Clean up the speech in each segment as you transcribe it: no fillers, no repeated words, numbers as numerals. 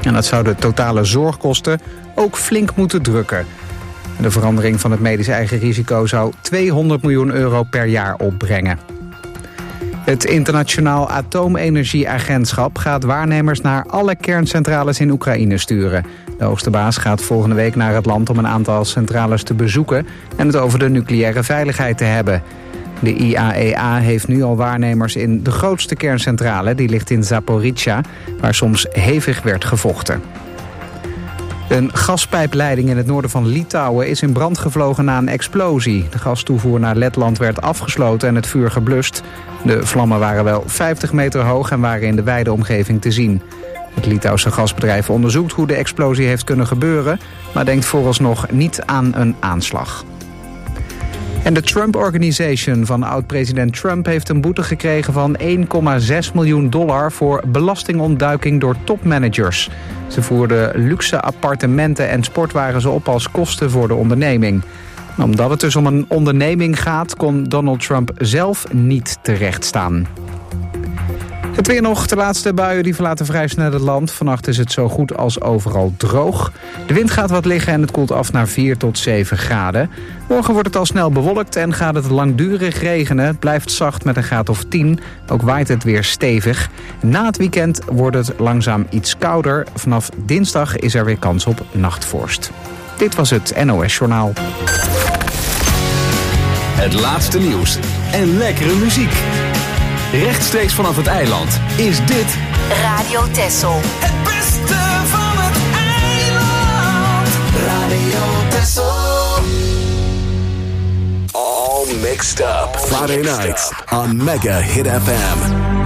En dat zou de totale zorgkosten ook flink moeten drukken. De verandering van het medisch eigen risico zou €200 miljoen per jaar opbrengen. Het Internationaal Atoomenergieagentschap gaat waarnemers naar alle kerncentrales in Oekraïne sturen. De hoogste baas gaat volgende week naar het land om een aantal centrales te bezoeken en het over de nucleaire veiligheid te hebben. De IAEA heeft nu al waarnemers in de grootste kerncentrale, die ligt in Zaporizhzhia, waar soms hevig werd gevochten. Een gaspijpleiding in het noorden van Litouwen is in brand gevlogen na een explosie. De gastoevoer naar Letland werd afgesloten en het vuur geblust. De vlammen waren wel 50 meter hoog en waren in de wijde omgeving te zien. Het Litouwse gasbedrijf onderzoekt hoe de explosie heeft kunnen gebeuren, maar denkt vooralsnog niet aan een aanslag. En de Trump Organization van oud-president Trump heeft een boete gekregen van $1,6 miljoen voor belastingontduiking door topmanagers. Ze voerden luxe appartementen en sportwagens op als kosten voor de onderneming. Omdat het dus om een onderneming gaat, kon Donald Trump zelf niet terechtstaan. Het weer nog, de laatste buien die verlaten vrij snel het land. Vannacht is het zo goed als overal droog. De wind gaat wat liggen en het koelt af naar 4 tot 7 graden. Morgen wordt het al snel bewolkt en gaat het langdurig regenen. Het blijft zacht met een graad of 10. Ook waait het weer stevig. Na het weekend wordt het langzaam iets kouder. Vanaf dinsdag is er weer kans op nachtvorst. Dit was het NOS Journaal. Het laatste nieuws en lekkere muziek. Rechtstreeks vanaf het eiland is dit Radio Texel. Het beste van het eiland. Radio Texel. All mixed up. Friday nights on Mega Hit FM.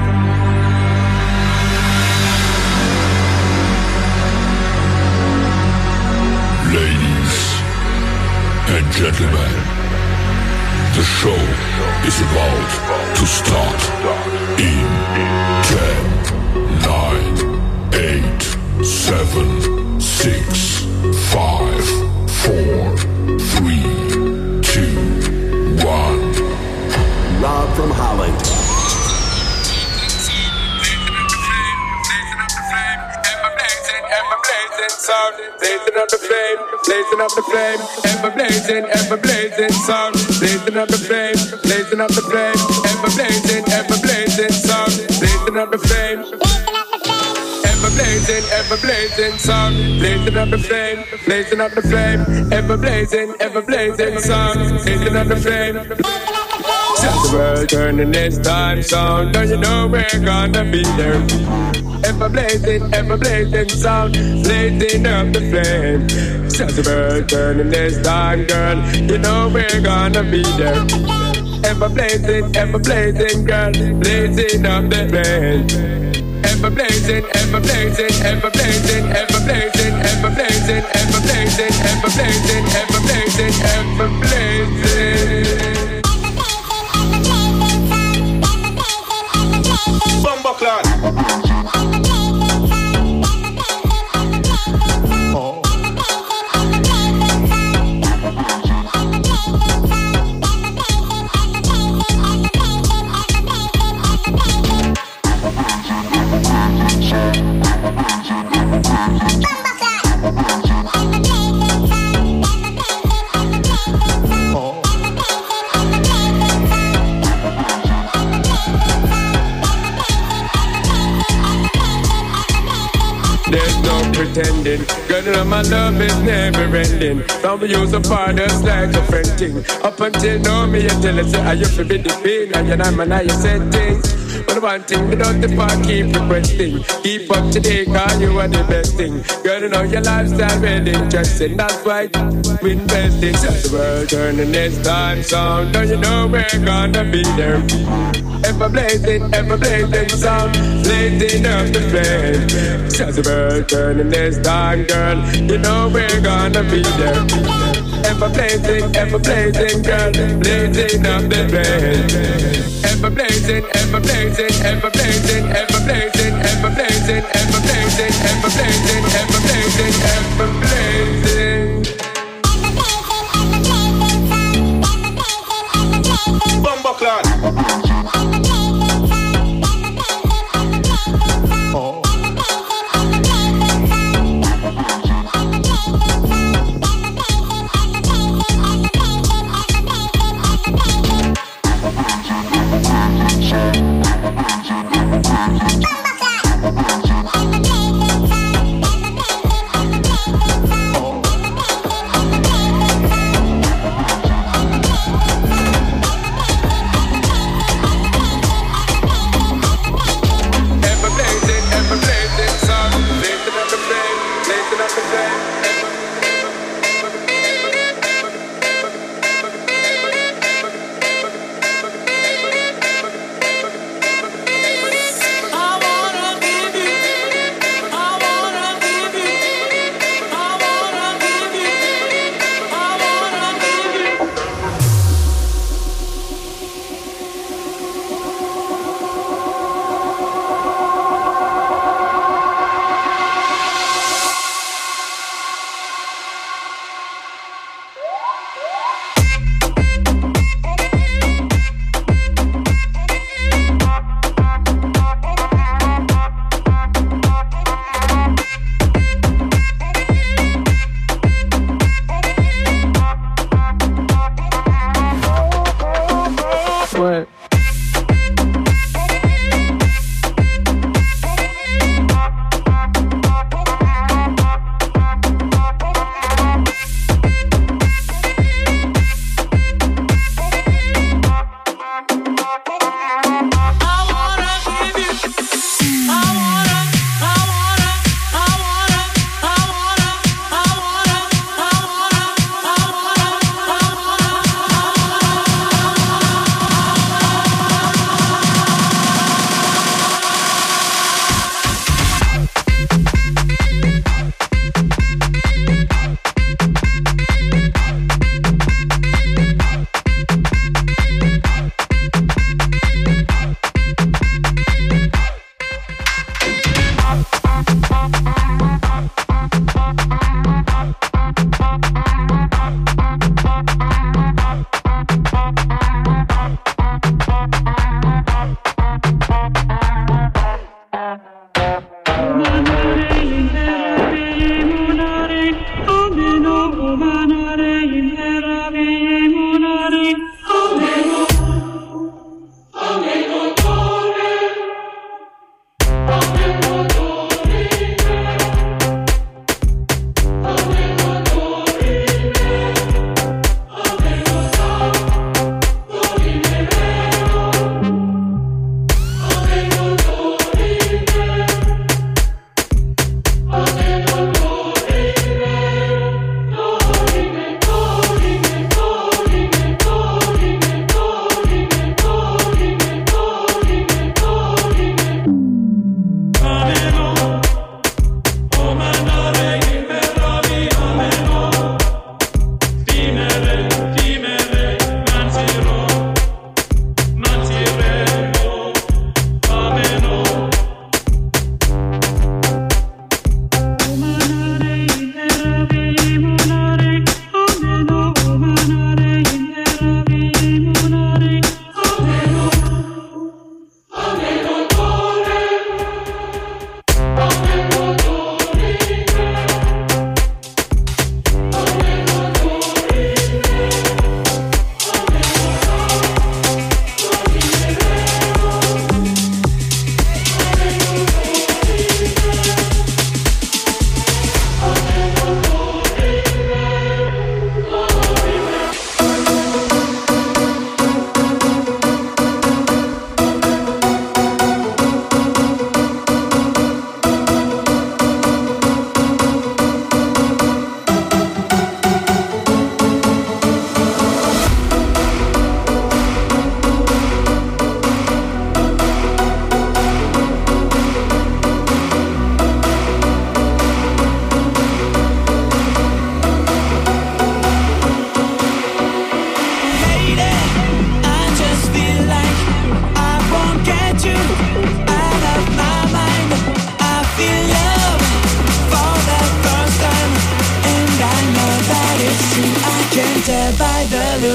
Ladies and gentlemen, the show is about to start in 10, 9, 8, 7, 6, 5, 4, 3, 2, 1. Rob from Holland. Blazing up the flame, blazing up the flame, ever blazing sound. Blazing up the flame, blazing up the flame, ever blazing sound. Blazing up the flame, ever blazing sound. Blazing up the flame, blazing up the flame, ever blazing sound. Blazing up the flame. Set the world turning this time sound. Don't you know we're gonna be there? Ever blazing sound, blazing up the flame. Set the world turning this time, girl. You know we're gonna be there. Ever blazing, girl, blazing up the flame. Ever blazing, ever blazing, ever blazing, ever blazing, ever blazing, ever blazing, ever blazing, ever blazing, ever blazing. Bumbleclad. Pretending, girl, my love is never ending. Some use a partners like a friend thing. Up until now, me you tell us I used to be the pain, and I'm an I said things. But one thing without the part, keep requesting. Keep up to date, cause you are the best thing. Girl, you know your lifestyle really interesting. That's why we investing. Set the world turning this time sound. Don't you know we're gonna be there? Ever blazing sound. Blazing up the flame. Set the world turning this time, girl. You know we're gonna be there. Ever blazing, girl. Blazing up the flame. Ever blazing, ever blazing, ever blazing, ever blazing, ever blazing, ever blazing, ever blazing, ever blazing, ever blazing. Bumbleclad.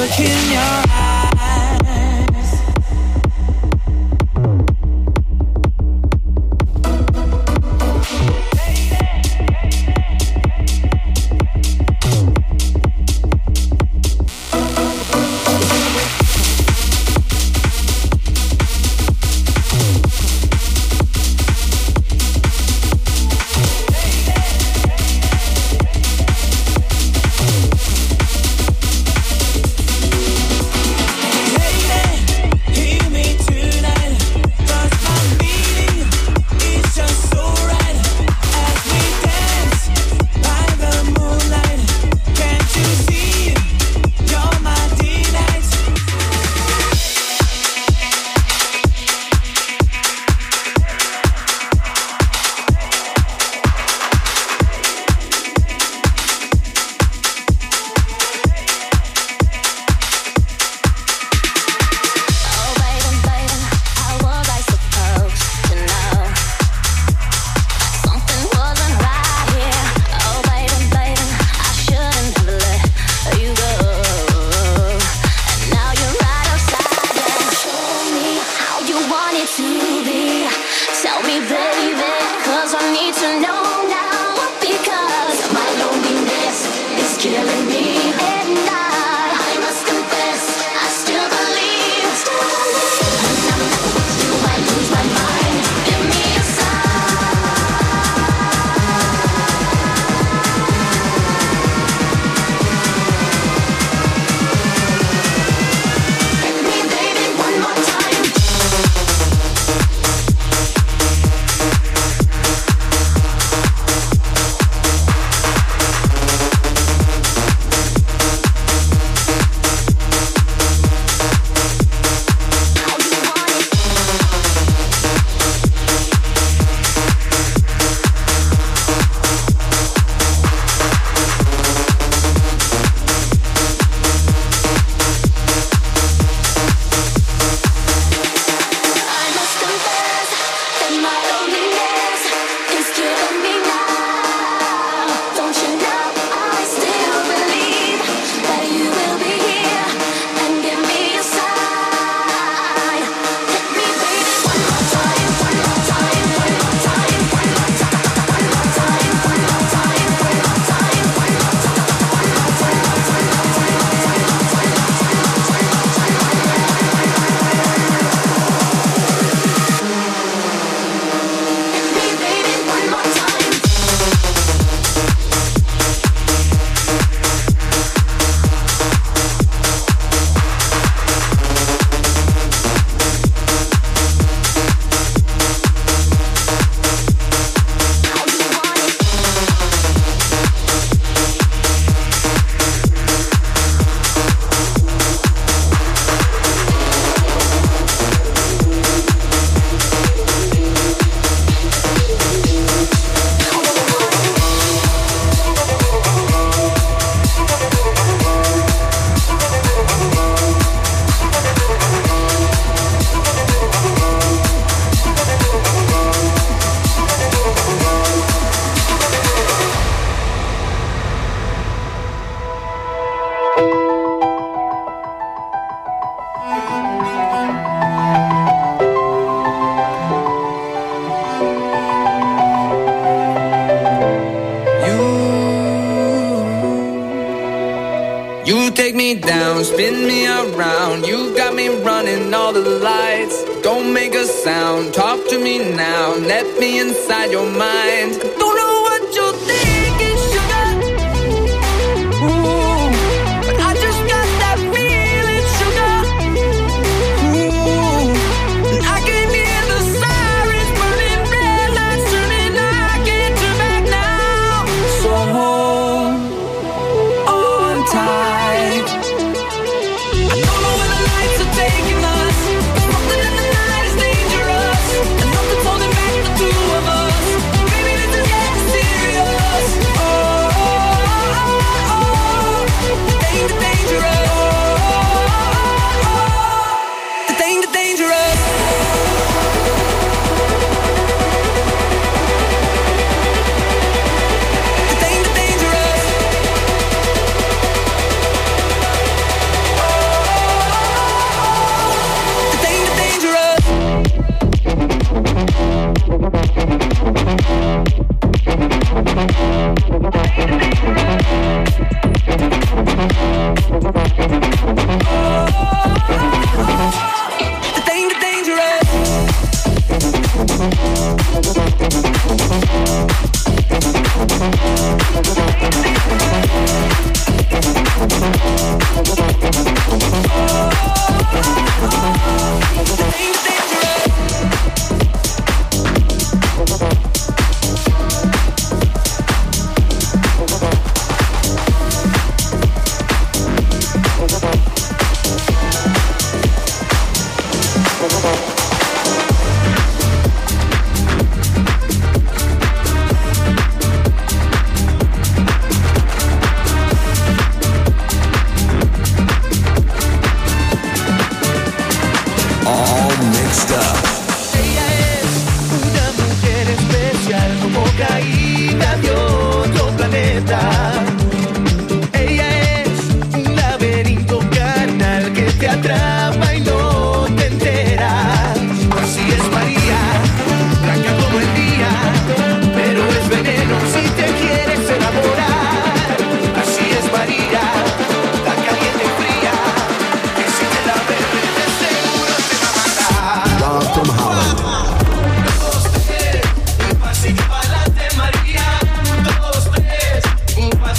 look in your eyes. take me down, spin me around. You got me running all the lights. Don't make a sound, talk to me now. Let me inside your mind. Don't know what you're thinking, sugar. Ooh, but I just got that feeling, sugar. Ooh, and I can hear the sirens burning, red lights turning. I can't turn back now. So hold on tight. I don't know where the lights are taking us. Something in the night is dangerous, and nothing's holding back the two of us. Baby, this is Un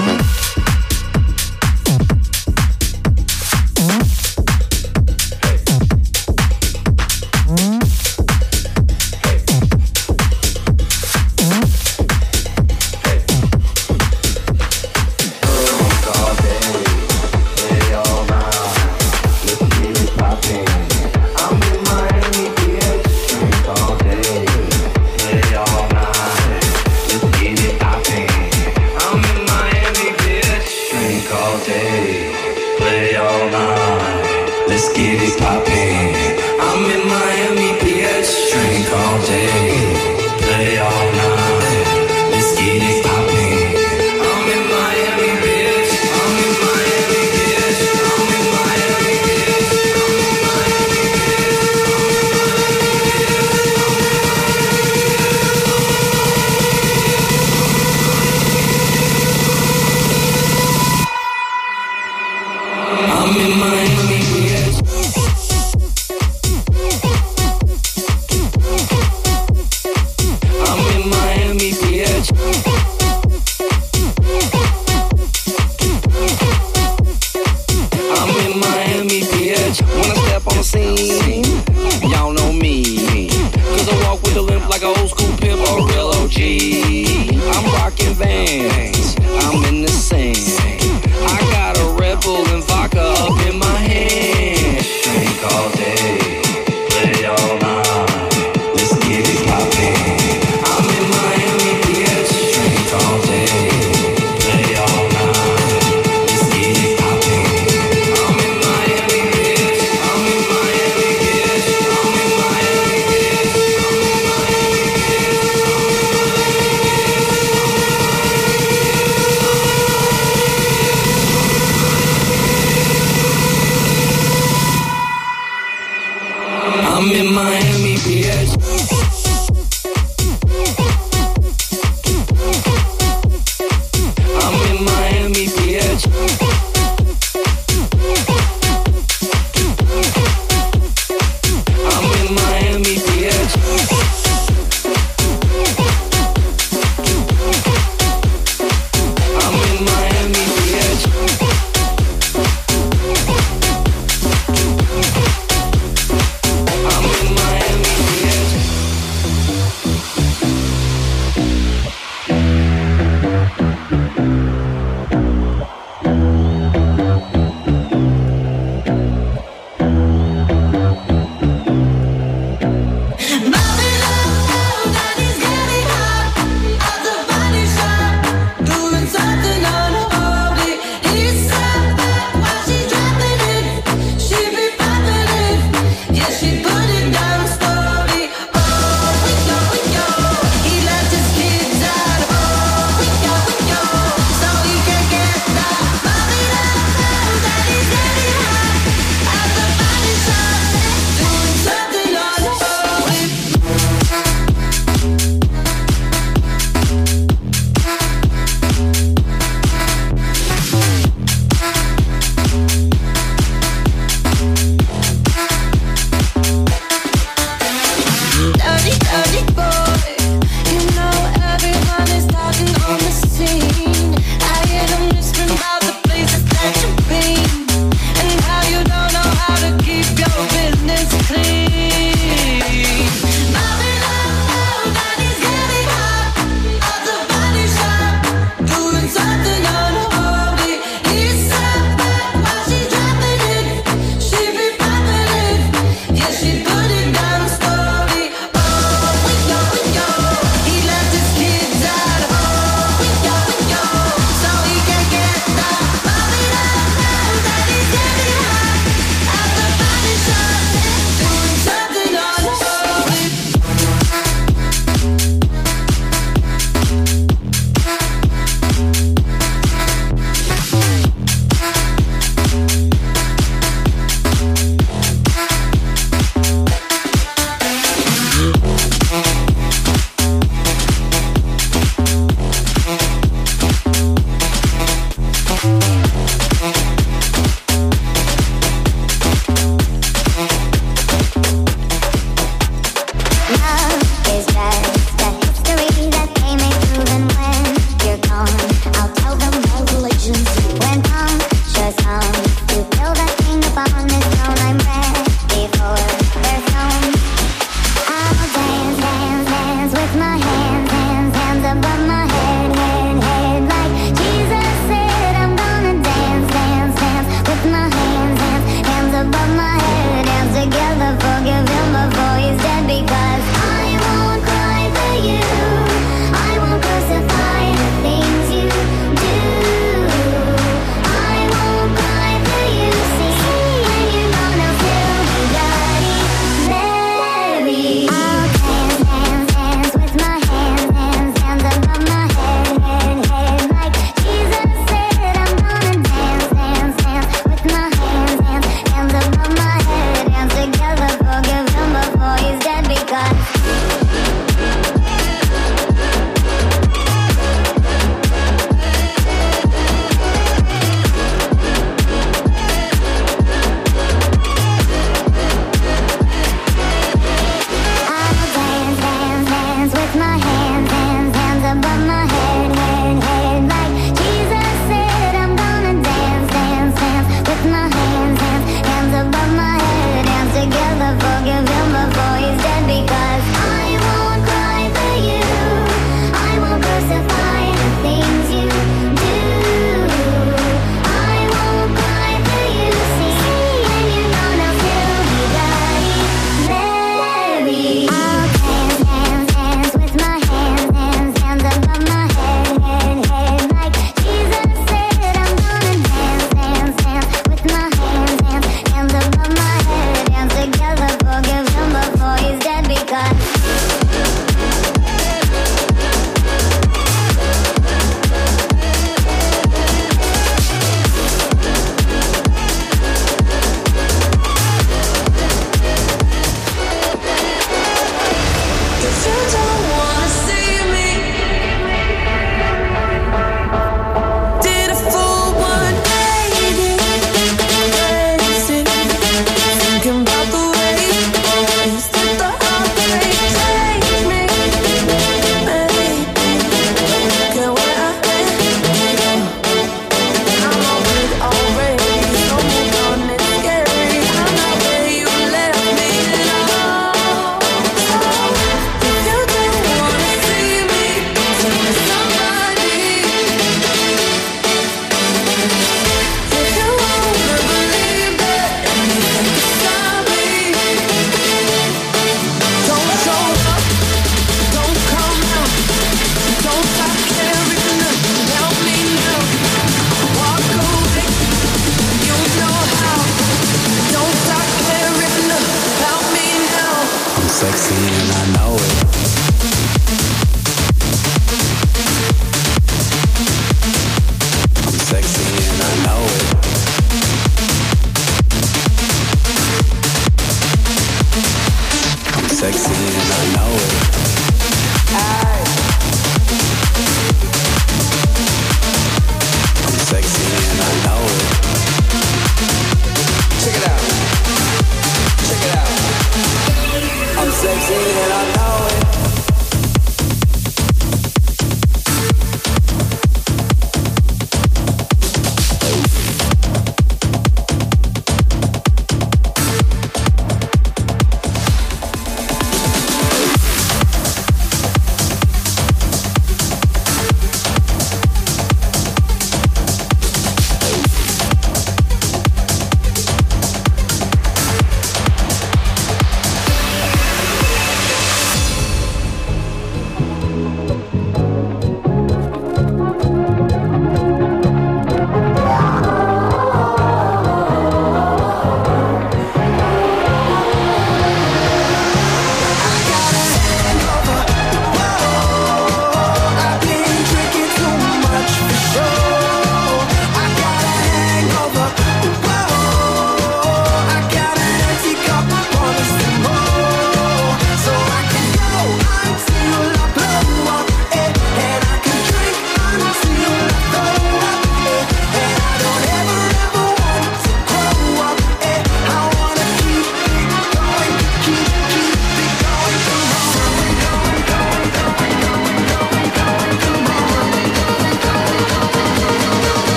I'm in Miami, bitch.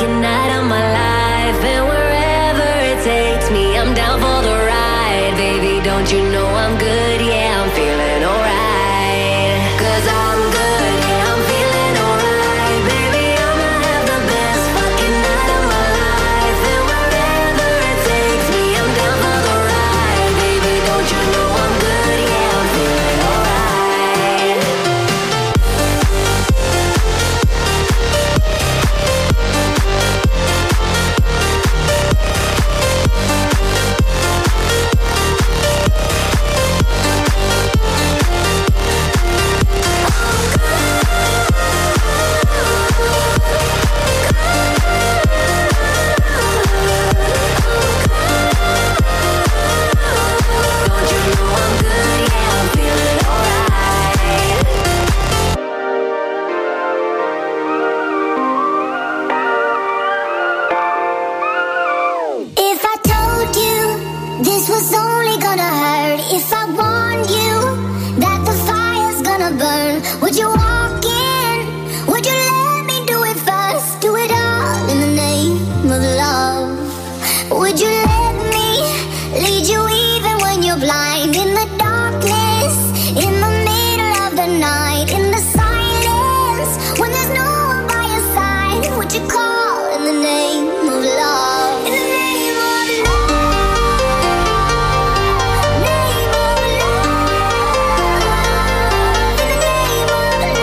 fucking night of my life. And wherever it takes me, I'm down for the ride. Baby, don't you know I'm good? Yeah, I'm feeling alright. 'Cause I'm good, yeah, I'm feeling alright. Baby, I'ma have the best fucking night of my life. And wherever it takes me, I'm down for the ride. Baby, don't you know I'm good? Yeah, I'm feeling alright. Don't you know I'm good? Yeah, I'm feeling alright. If I told you this was only gonna hurt, if I warned you that the fire's gonna burn, would you walk in? Would you let me do it first? Do it all in the name of love. Would you let me lead you even when you're blind? In the darkness, in the middle of the night, in the silence, when there's no one by your side, would you call in the name of love? In the name of love, name of love, in the name of love.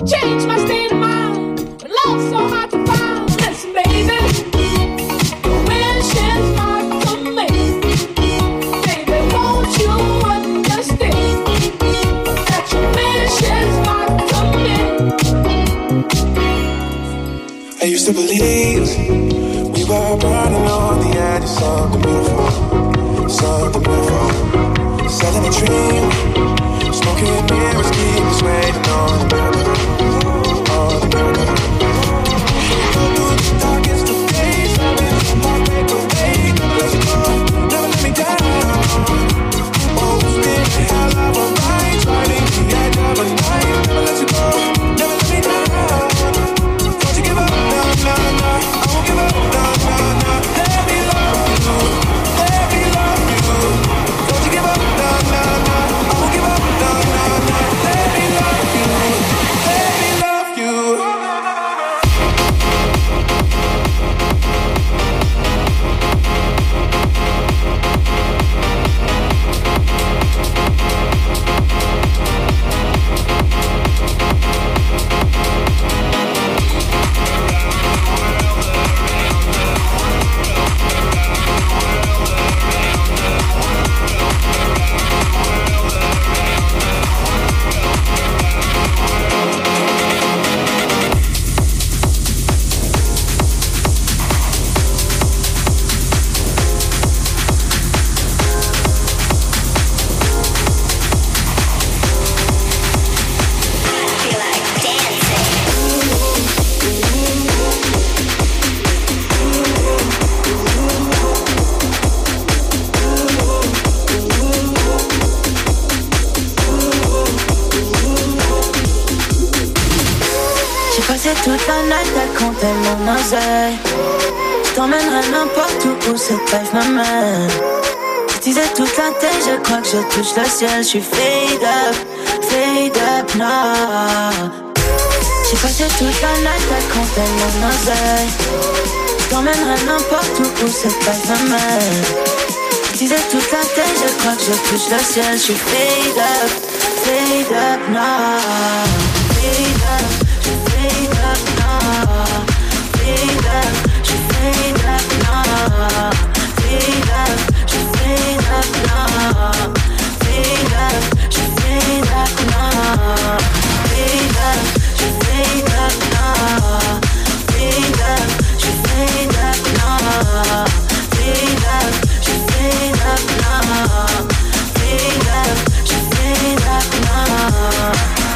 changed my state of mind. But love's so hard to find. Listen, baby, your wish is not to me. Baby, won't you understand that your wish is not to me? I used to believe we were burning on the edge of something beautiful, something beautiful. Selling a dream, smoking mirrors, keep us waiting on the miracle, on the miracle. Go through the darkest of days, I've been so far away. Never let you go, never let me down. Oh, spin me out of a ride, riding the edge of a night. Never let you go, never let me down. Don't you give up, no, no, no. I won't give up, no, no, no. Let me love you, let me love you. Don't you give up, no, no, no. I won't give up, no, no, no. Let me love you, let me love you. Toute la night à compter mon oseille. Je t'emmènerai n'importe où cette life m'amène. Je disais toute la tête, je crois que je touche le ciel. Je suis fade up now. J'ai passé toute la night à compter mon oseille. Je t'emmènerai n'importe où cette life m'amène. Je disais toute la tête, je crois que je touche le ciel. Je suis fade up now. Fade up. Fade up now, fade up, je fade up now, fade up, je fade up now, fade up, je fade up now, fade up, je fade up now, fade up, je fade up now, fade up, je fade up now, fade up, je fade up now.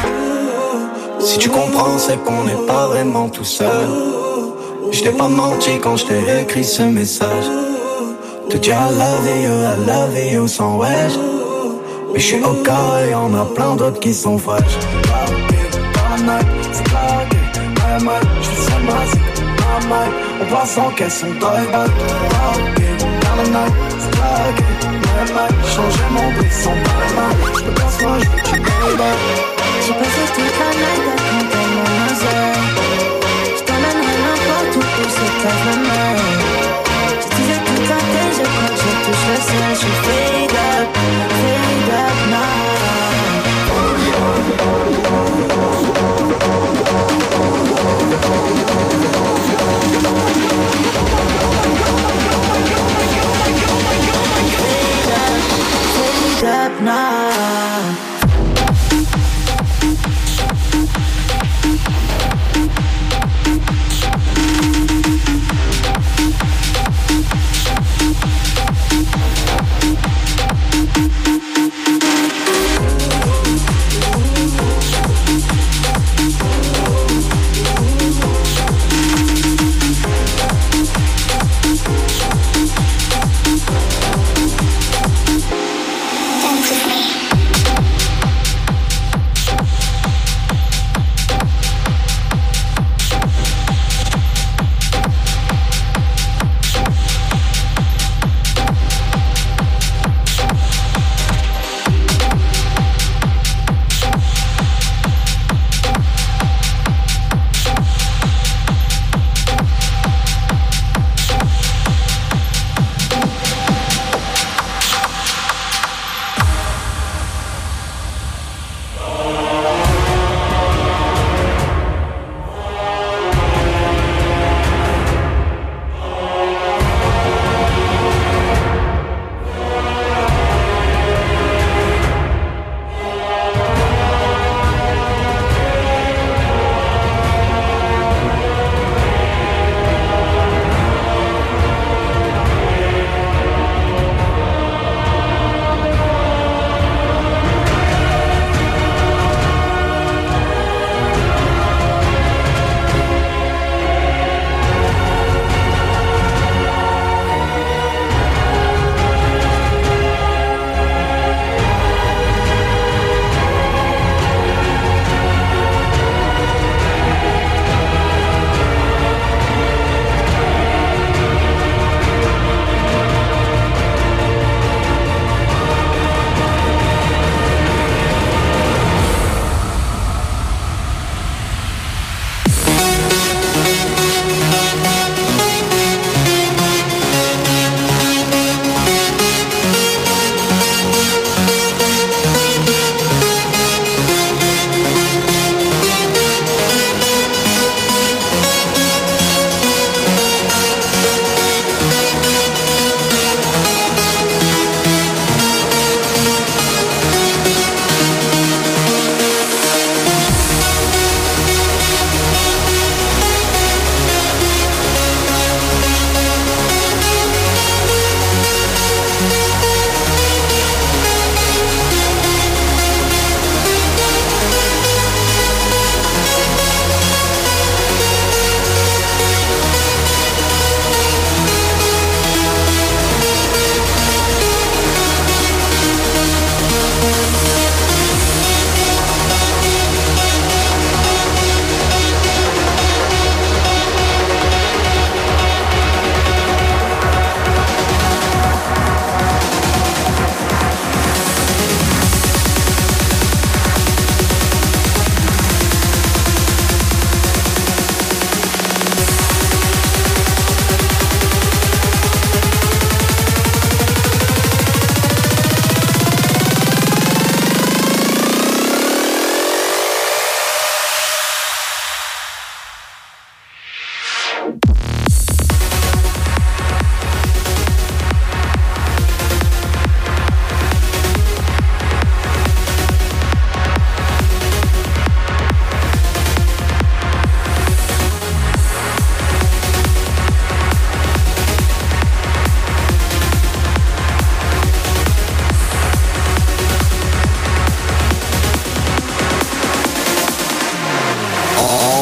Si tu comprends, c'est qu'on n'est pas vraiment tout seul. Je t'ai pas menti quand je t'ai écrit ce message. Te dire I love you sans wesh. Mais je suis au cas et y'en a plein d'autres qui sont fraîches. Dans la night, c'est claqué, my mind, je fais ça ma mind. On voit sans qu'elles sont drive-by. Dans la night, c'est claqué, my mind. Changer mon bruit sans my. Je peux pas se moi, je veux tu baby. J'ai passé toute la night à compter mon oseille. Je t'emmènerai n'importe où cette life m'amène. Je disais toute la tête, je crois que je touche le ciel. Je suis fade up now. Fade up now.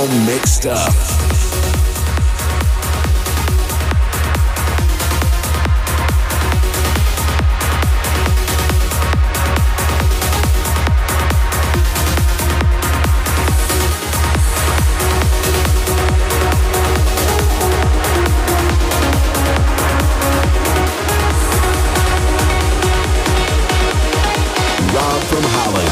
mixed up. From Holland.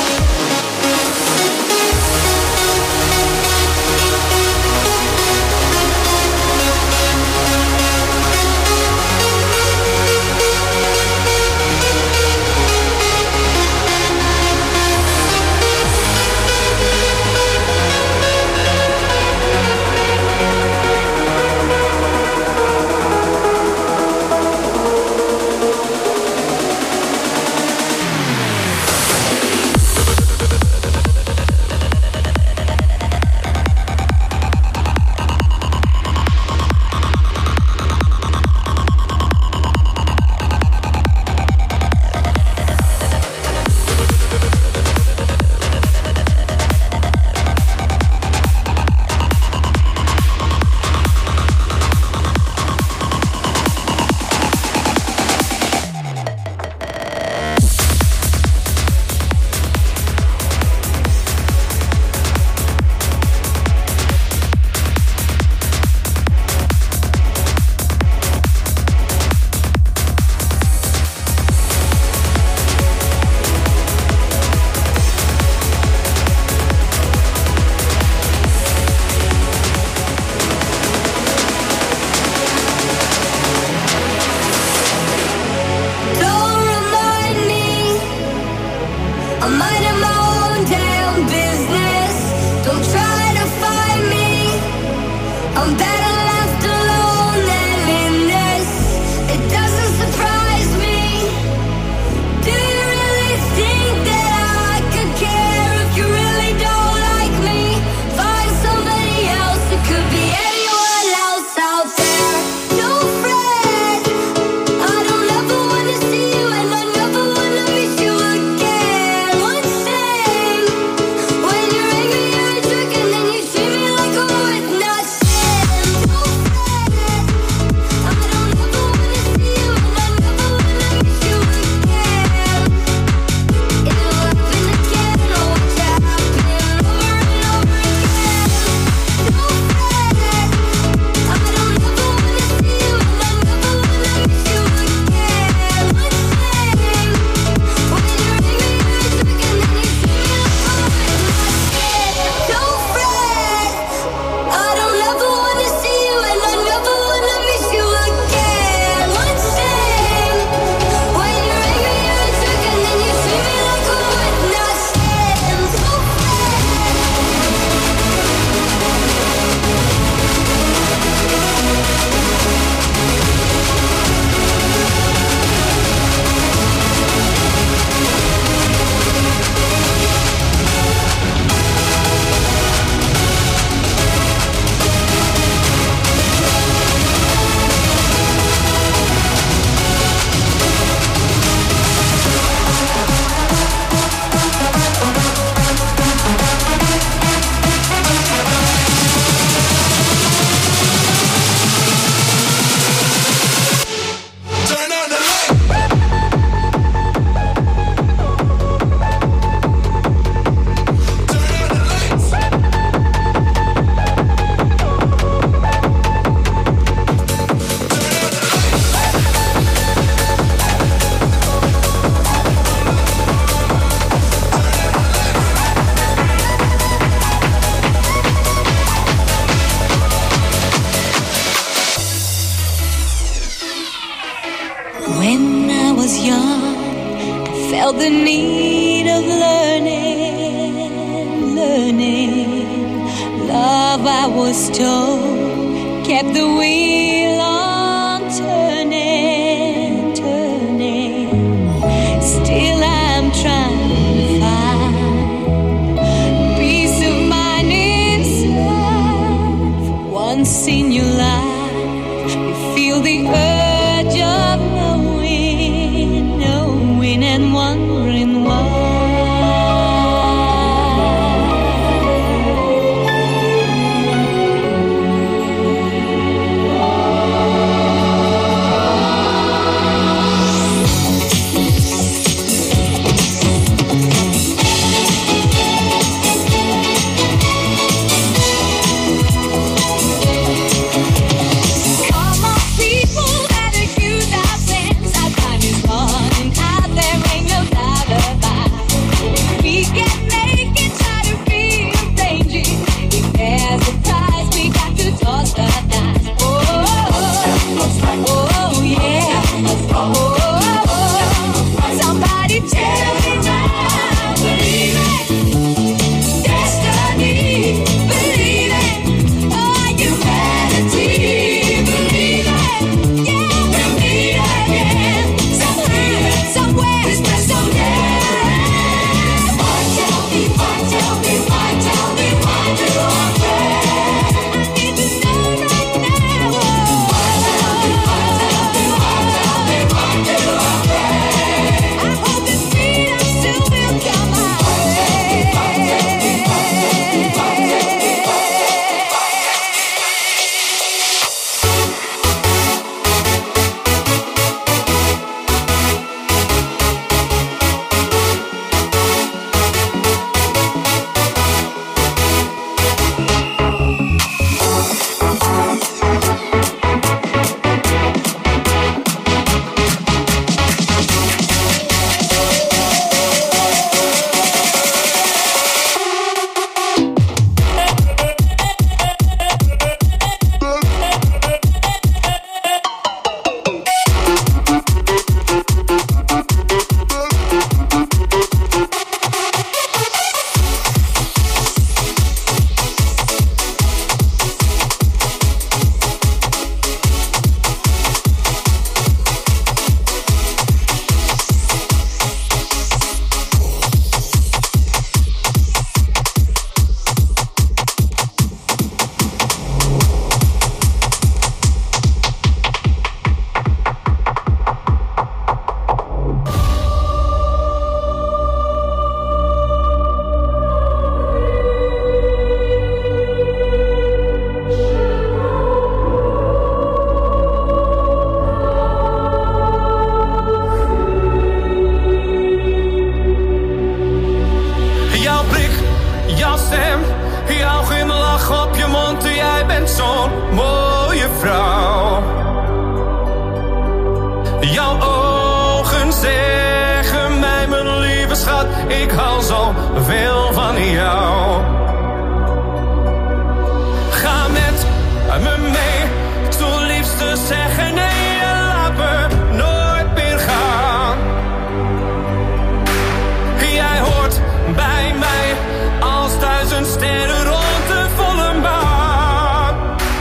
felt the need of learning. Love, I was told, kept the wheel on turning. Still I'm trying to find peace of mind inside. For once in your life, you feel the urge of knowing and wondering why. stem, jouw glimlach op je mond, jij bent zo'n mooie vrouw. Jouw ogen zeggen mij, mijn lieve schat, ik hou zo veel van jou. Ga met me mee, toen liefste zeggen nee, laat me nooit meer gaan. Jij hoort bij mij als 1000 sterren rond de volle maan.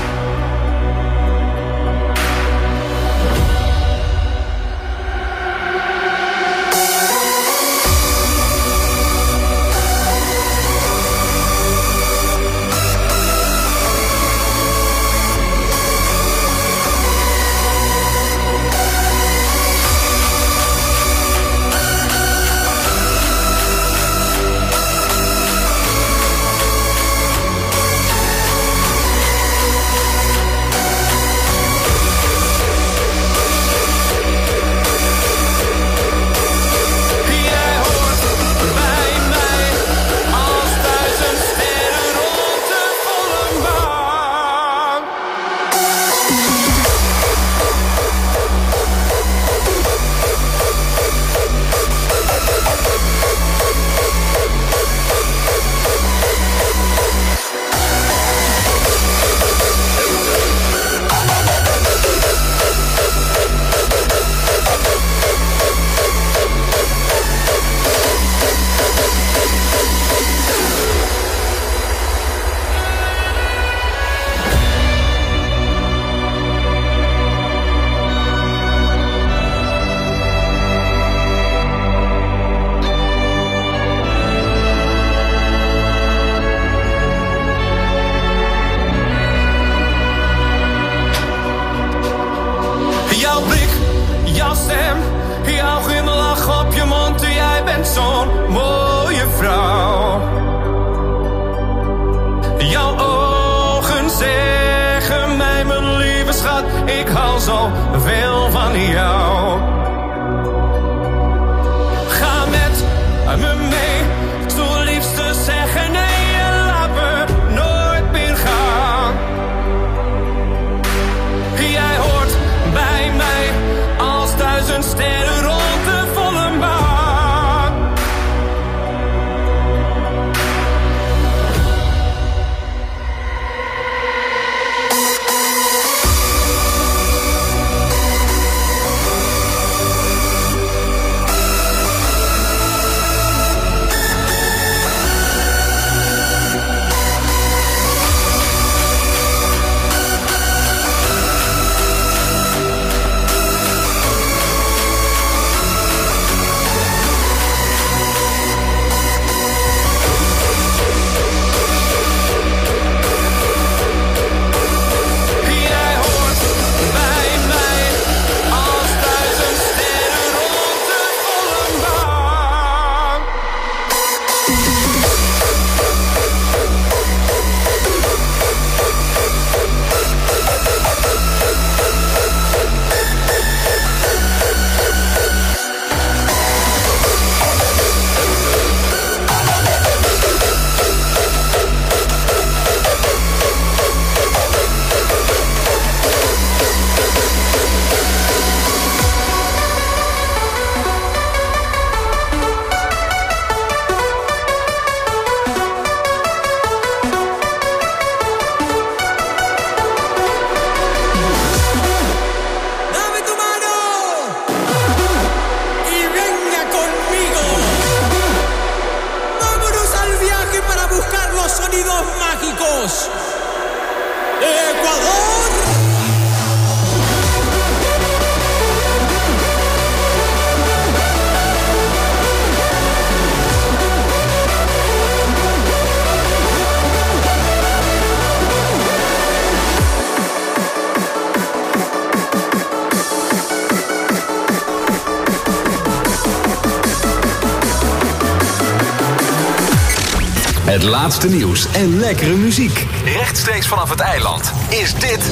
Het laatste nieuws en lekkere muziek. Rechtstreeks vanaf het eiland is dit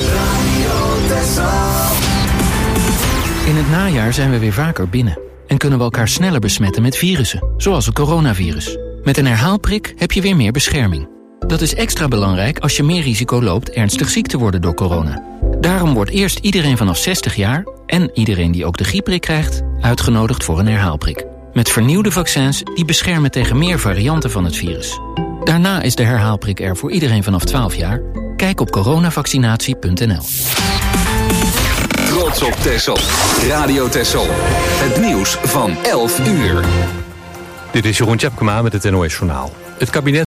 In het najaar zijn we weer vaker binnen en kunnen we elkaar sneller besmetten met virussen, zoals het coronavirus. Met een herhaalprik heb je weer meer bescherming. Dat is extra belangrijk als je meer risico loopt ernstig ziek te worden door corona. Daarom wordt eerst iedereen vanaf 60 jaar... en iedereen die ook de griepprik krijgt... uitgenodigd voor een herhaalprik. Met vernieuwde vaccins die beschermen tegen meer varianten van het virus. Daarna is de herhaalprik er voor iedereen vanaf 12 jaar. Kijk op coronavaccinatie.nl. Trots op Texel. Radio Texel. Het nieuws van 11 uur. Dit is Jeroen Tjepkema met het NOS Journaal. Het kabinet